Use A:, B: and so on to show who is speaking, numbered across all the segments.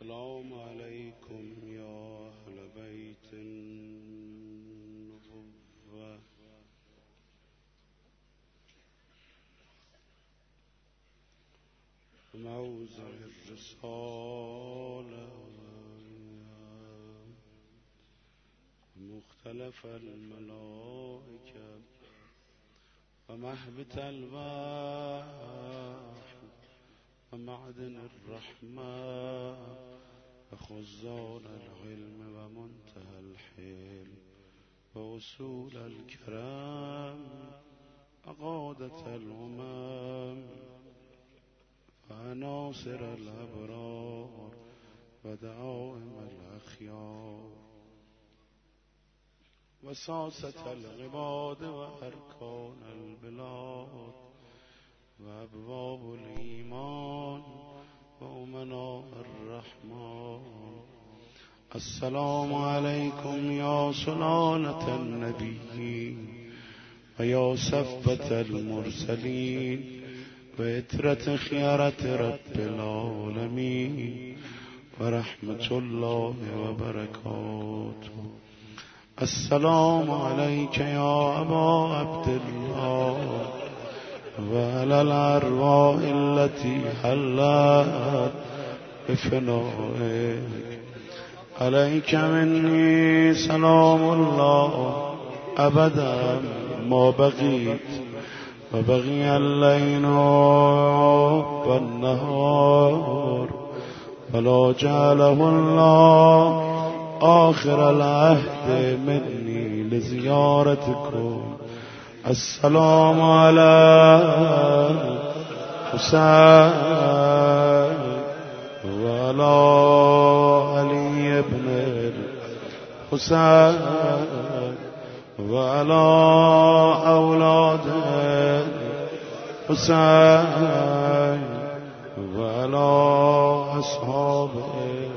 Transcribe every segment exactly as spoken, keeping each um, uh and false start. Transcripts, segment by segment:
A: السلام عليكم يا أهل بيت النبوة موضع الرسالة مختلف الملائكة ومهبط الوحي ومعدن الرحمة وخزان العلم ومنتهى الحلم ووصول الكرام وقادة الأمم وعناصر الأبرار ودعائم الأخيار وساسة العباد وأركان البلاد وأبواب الإيمان وأمناء الرحمن. السلام عليكم يا سلالة النبي ويا صفة المرسلين وإترة خيرة رب العالمين ورحمة الله وبركاته. السلام عليك يا أبا عبد الله وعلى الأرواح التي حلت بفنائك. عليك مني سلام الله أبدا ما بقيت وبقي الليل والنهار ولا جعله الله آخر العهد مني لزيارتكم. السلام على حسين وعلى علي بن الحسين وعلى أولاد حسين وعلى أصحابه.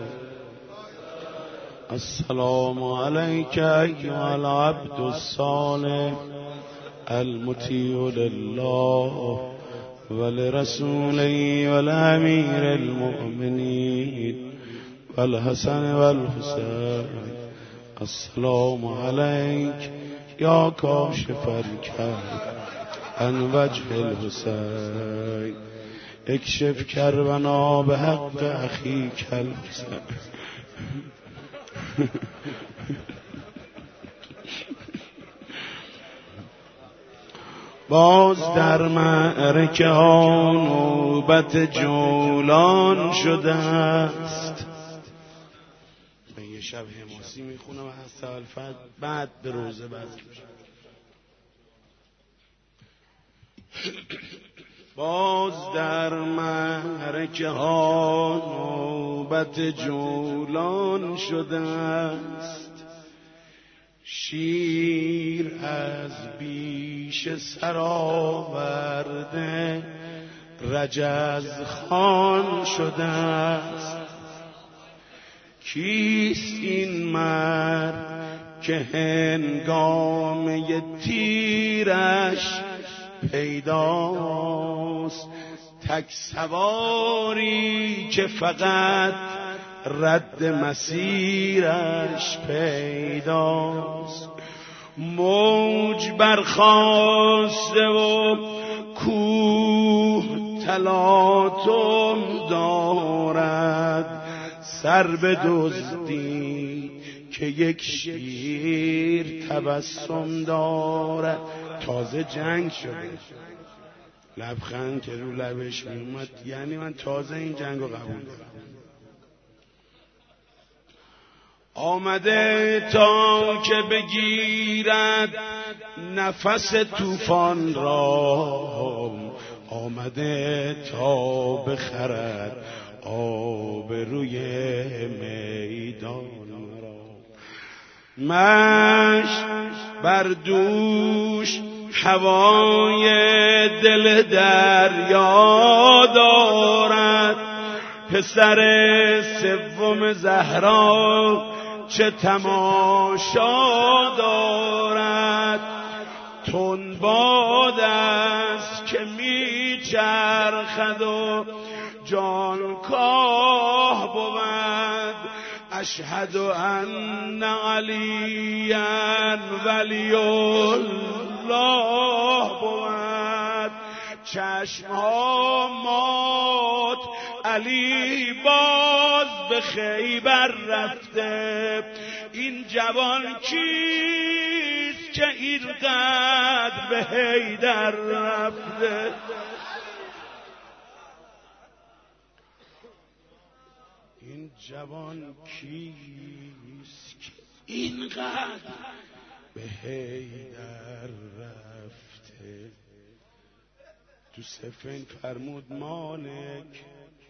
A: السلام عليك أيها العبد الصالح المطيع لله ولرسوله والأمير المؤمنين والحسن والحسين. السلام عليك يا كاشف الكرب عن وجه الحسين اكشف كربنا بحق أخيك الحسين. باز در معرکه ها نوبت جولان شده است. من یه شب حماسی میخونم و هست الفت بعد به روزه بعد باز در معرکه ها نوبت جولان شده است. شیر از بیش سراورده رجز خان شده است. کیست این مرد که هنگامه تیرش پیداست؟ تک سواری که فقط رد مسیرش پیداست. موج برخاسته و کوه تلاطم دارد. سر به دزدی که یک شیر تبسم دارد. تازه جنگ شده، لبخند که رو لبش میومد یعنی من تازه این جنگ رو قبول دارم. آمده تا که بگیرد نفس طوفان را. آمده تا بخرد آب روی میدان را. مشت بر دوش هوای دل دریا دارد. پسر سوم زهرا چه تماشا دارد. تون باد است که می چرخد و جان کاه بود. اشهد ان علیا ولی الله بود. چشمها مات، علی باز به خیبر رفته. این جوان کیست که اینقدر به حیدر رفته؟ این جوان کیست که اینقدر به حیدر رفته؟ تو سفین فرمود مالک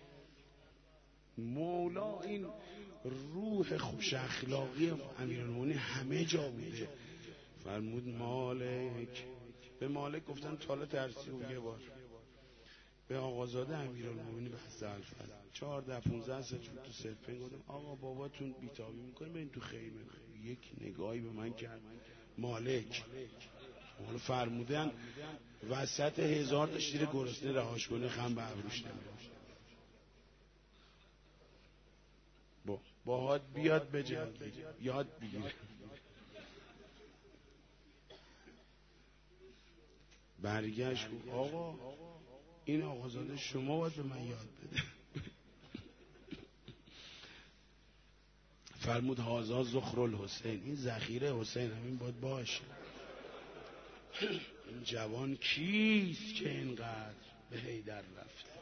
A: مولا. این روح خوش اخلاقی امیرالمومنین همه جا بوده. فرمود مالک. به مالک گفتن تالا ترسی و یه بار به آقازاده امیرالمومنین بحث الفل چهارده پونزده سال تو سفین گفتم آقا باباتون بیتابی میکنه برین تو خیمه. یک نگاهی به من کرد مالک. حالا فرمودن وسط هزار تا شیر گرسنه رهاش کنه خم به ابروش نمیاد. با باهات بیاد بجنگی یاد بگیره. برگشت گفت آقا این آقازاده شما باید به من یاد بده. فرمود هازا ذخرالحسین، این ذخیره حسین همین باید باشه. این جوان کیست که اینقدر به حیدر رفته؟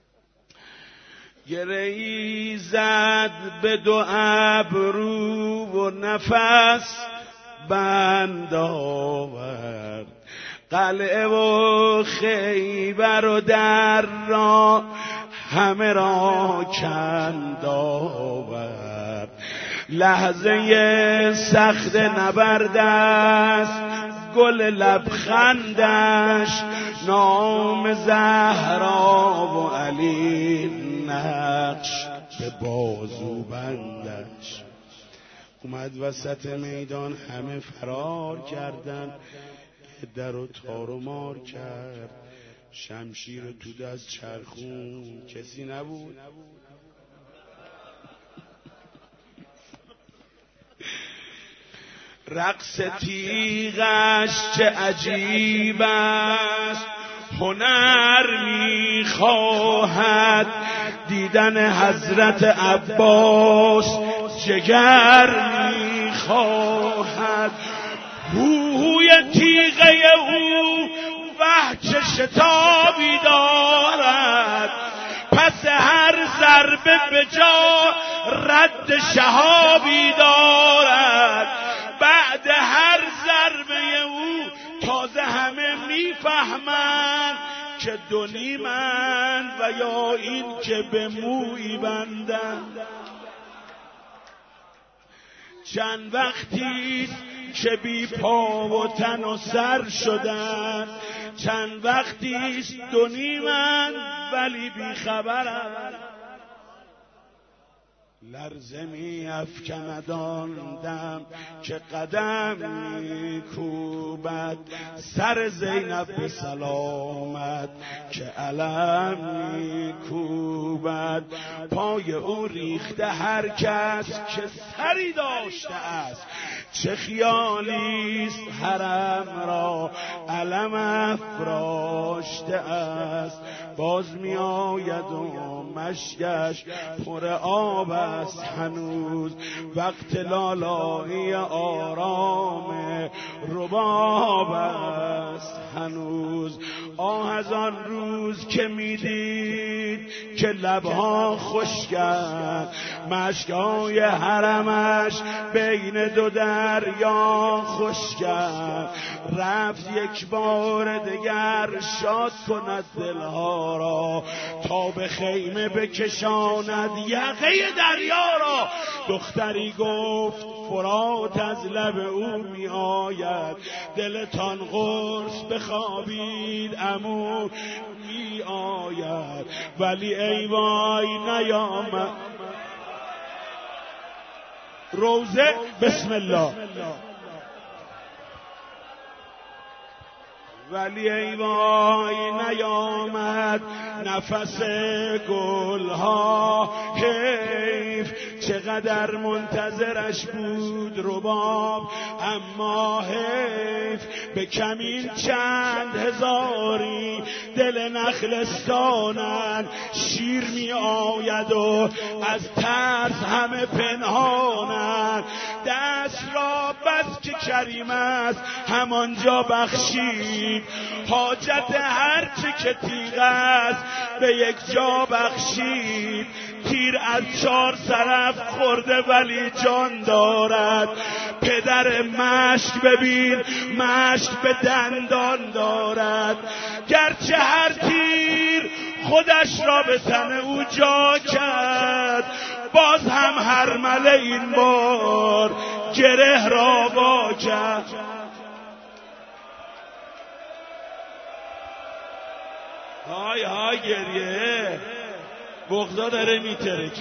A: گره‌ای زد به دو ابرو و نفس بند آورد. قلعه و خیبر و در را همه را کند آورد. لحظه سخت نبرد است گل لبخندش، نام زهرا و علی نقش به بازو بندش. اومد وسط میدان همه فرار کردن، در و تار و مار کرد. شمشیر تو دست چرخون کسی نبود. رقص تیغش چه عجیب است، هنر میخواهد دیدن حضرت عباس، جگر میخواهد. هوی تیغه او وحش شتابی دارد، پس هر ضربه به جا رد شهابی دارد. بعد هر ضربه او تازه همه میفهمند که دو نیمند و یا این که به مویی بندند. چند وقتیست که بی پا و تن و سر شدن، چند وقتیست دو نیمند ولی بی خبرند. لرزه می افکند آن دم که قدم می کوبد، سر زینب به سلامت که علم می کوبد. پای او ریخته هر کس که سری داشته است، چه خیالیست حرم را علم افراشته است. باز می آید و مشکش پر آب است هنوز، وقت لالایی آرام رباب است هنوز. آه از آن روز که میدید که لبها خشکند، مشکای حرمش بین دو دریا خشکند. رفت یک بار دگر شاد کند دلها را، تا به خیمه بکشاند یقه دریا را. دختری گفت فرات از لب او می آید، دلتان قرص بخوابید عمو می آید. ولی ای وای نیامد. روزه بسم الله. ولی ای وای نیامد نفس گلها. حیف چقدر منتظرش بود رباب، اما حیف به کمین چند هزاری دل نخلستانن. شیر می آید و از ترس همه پنهانن. دست را بس که کریم است همانجا بخشید، حاجت هرچه که تیغ است به یک جا بخشید. تیر از چار طرف خورده ولی جان دارد. پدر مشک ببین مشک به دندان دارد. گرچه هر تیر خودش را به تن او جا کرد، باز هم هر مله این بار گره را وا کرد. های های گریه بغضا داره میترکه.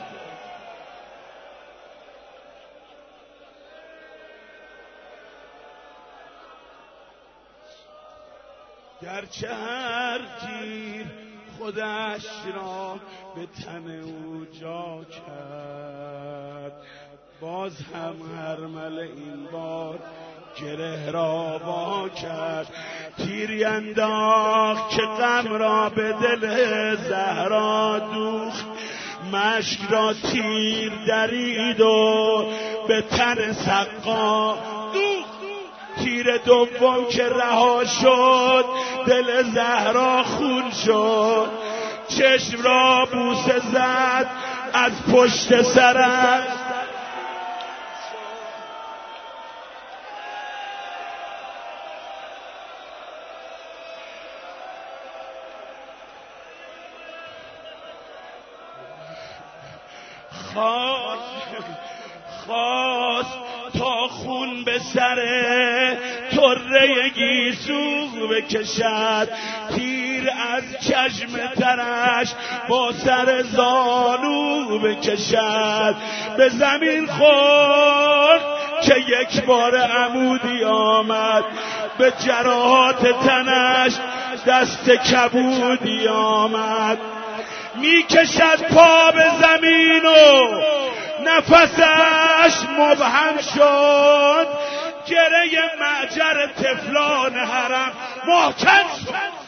A: گرچه هر تیر خودش را به تن او جا کرد، باز هم هر مله این بار گره را وا کرد. تیری انداخت که غم را به دل زهرا دوخت، مشک را تیر درید و به تن سقا دوخت. تیر دوم که رها شد دل زهرا خون شد، چشم را بوسه زد از پشت سرش. خواست تا خون به سر طره گیسو بکشد، تیر از چشم ترش با سر زانو بکشد. به زمین خورد که یک بار عمودی آمد، به جراحات تنش دست کبودی آمد. می کشد پا به زمین و نفسش مبهم شد، گره معجر تفلان حرم محکم شد.